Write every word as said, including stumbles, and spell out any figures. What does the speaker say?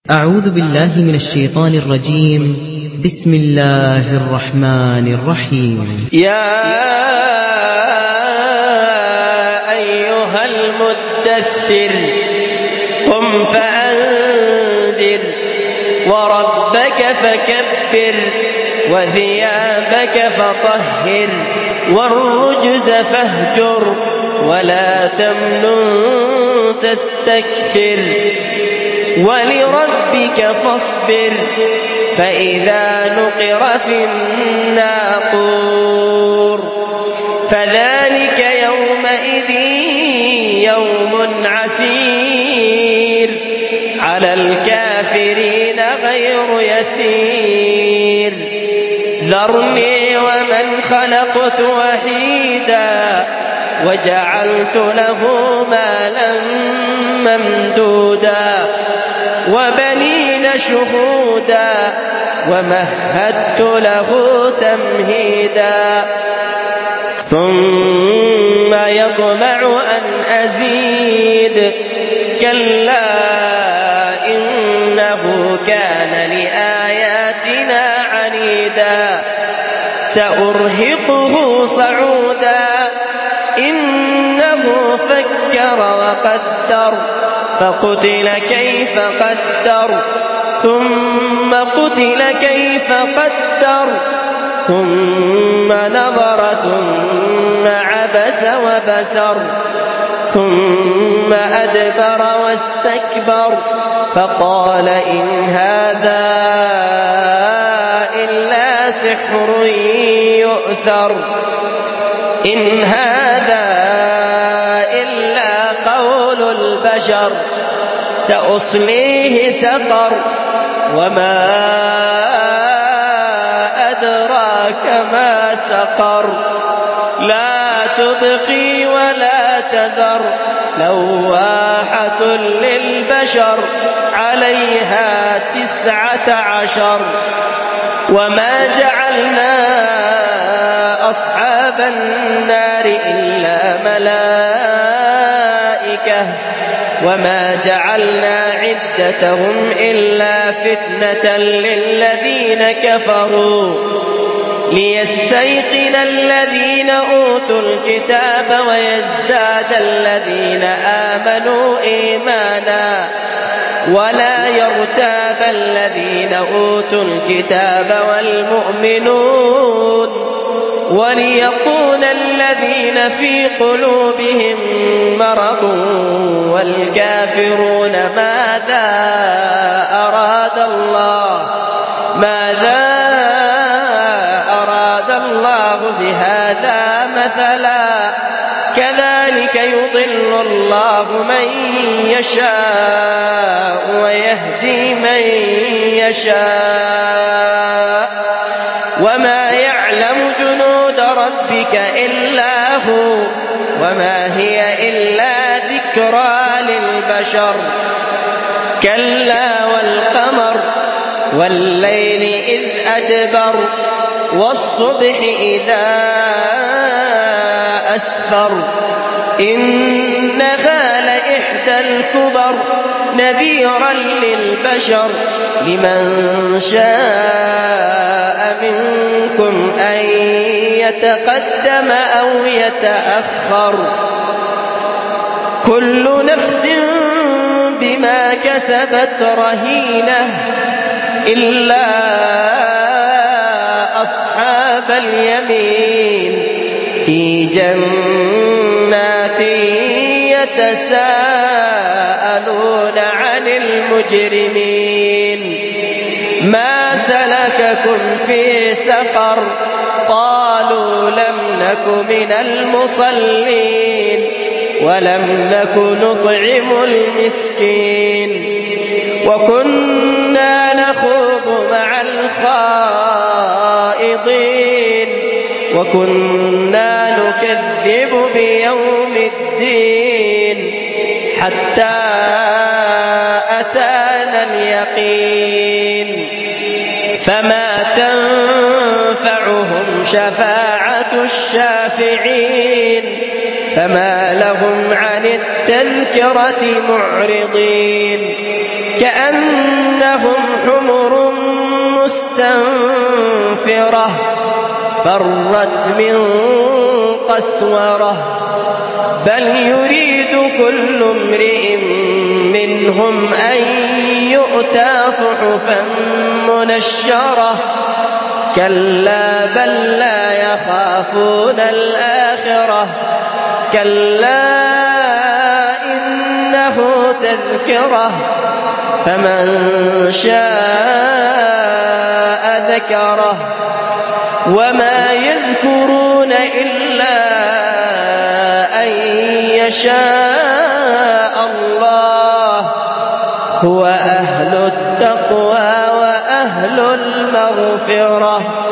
أعوذ بالله من الشيطان الرجيم. بسم الله الرحمن الرحيم. يا أيها المدثر قم فأنذر وربك فكبر وثيابك فطهر والرجز فاهجر ولا تمنن تستكثر ولربك فاصبر فإذا نقر في الناقور فذلك يومئذ يوم عسير على الكافرين غير يسير ذرني ومن خلقت وحيدا وجعلت له مالا ممدودا وبنين شهودا ومهدت له تمهيدا ثم يطمع أن أزيد كلا إنه كان لآياتنا عنيدا سأرهقه صعودا إنه فكر وقدر فقتل كيف قدر ثم قتل كيف قدر ثم نظر ثم عبس وبسر ثم أدبر واستكبر فقال إن هذا إلا سحر يؤثر إن هذا إلا قول البشر سأصليه سقر وما أدراك ما سقر لا تبقي ولا تذر لواحة للبشر عليها تسعة عشر وما جعلنا أصحاب النار إلا ملائكة وما جعلنا عدتهم إلا فتنة للذين كفروا ليستيقن الذين أوتوا الكتاب ويزداد الذين آمنوا إيمانا ولا يرتاب الذين أوتوا الكتاب والمؤمنون وليقول الذين في قلوبهم مرض والكافرون ماذا أراد الله ماذا أراد الله بهذا مثلا كذلك يضل الله من يشاء ويهدي من يشاء وما يعلم جنود ربك إلا هو وما هي إلا ذكرى للبشر كلا والقمر والليل إذ أدبر والصبح إذا أسفر إنها لإحدى الكبر نذيرا للبشر لمن شاء منكم أن يتقدم أو يتأخر كل نفس بما كسبت رهينة إلا أصحاب اليمين في جنات يتساءلون عن المجرمين ما سلككم في سقر قالوا لم نك من المصلين ولم نك نطعم المسكين وكنا نخوض مع الخائضين وكنا نكذب بيوم الدين حتى أتانا اليقين فما تنفعهم شفاعة الشافعين فما لهم عن التذكرة معرضين كأن كأنهم حمر مستنفرة فرت من قسورة بل يريد كل امرئ منهم أن يؤتى صحفا منشرة كلا بل لا يخافون الآخرة كلا إنه تذكرة فمن شاء ذكره وما يذكرون إلا أن يشاء الله هو أهل التقوى وأهل المغفرة